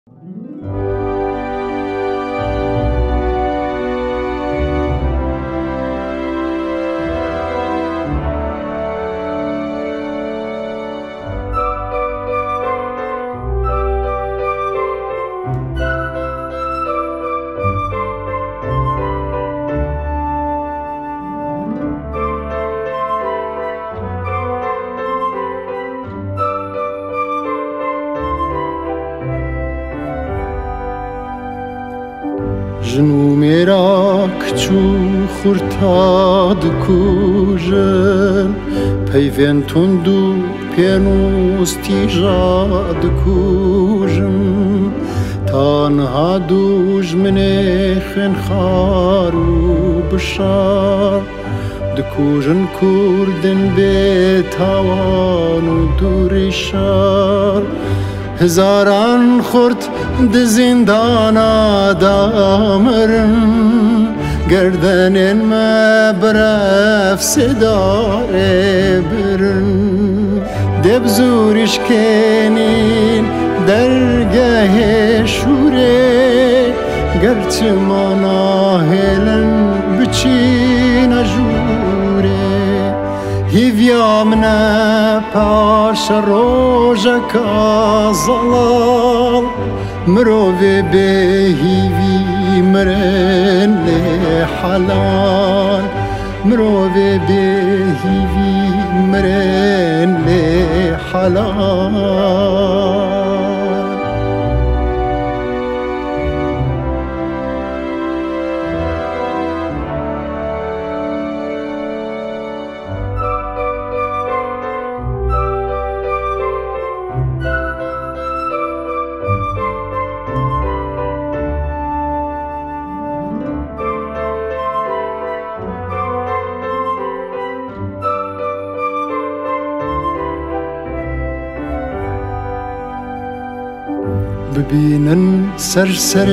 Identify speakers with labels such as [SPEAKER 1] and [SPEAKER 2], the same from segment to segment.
[SPEAKER 1] جنو میرا کچو خورتاد کوژن پیوین تندو پینوستی جاد کوژن تنها دوش منی خن خارو بشار دکوژن کردن به تاوان و دوری شار هزاران خورد د زندانا دامرن گردن ما برف صدار برن دب زورش کنین درگاه شوره گرچه ما ناهلن بچین جوره هیویا منه پاش روژک زلال مروی به هیوی مرن حلال مروی به هیوی مرن حلال ببینن سرسر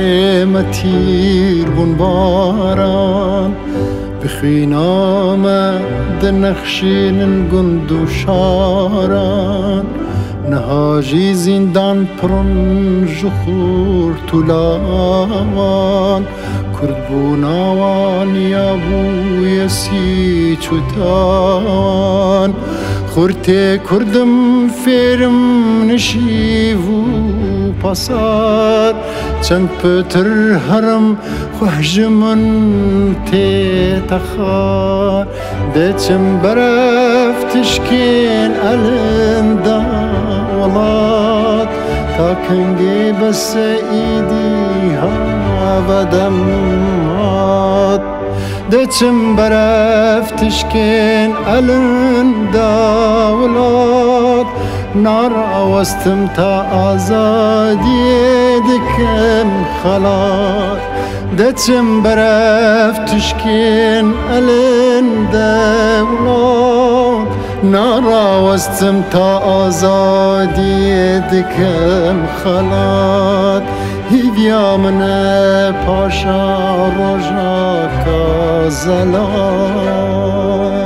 [SPEAKER 1] متیر بون باران بخینام دنخشینن گندو شاران نهاجی زندان پرن جخور طولاوان کرد بوناوان یا بوی سی چوتاوان خورته کردم فیرم نشیوو پاسار چند پتر هرم خوشمن تی تخار دچم برف تشکین الندا ولاد تا کنگی بس ایدی ها بدمات دچم برف تشکین الندا ولاد نار آوستم تا آزادی دکم خلات دچم برف تشکین الندولات نار آوستم تا آزادی دکم خلات هیویا من پاشا روژا کا زلات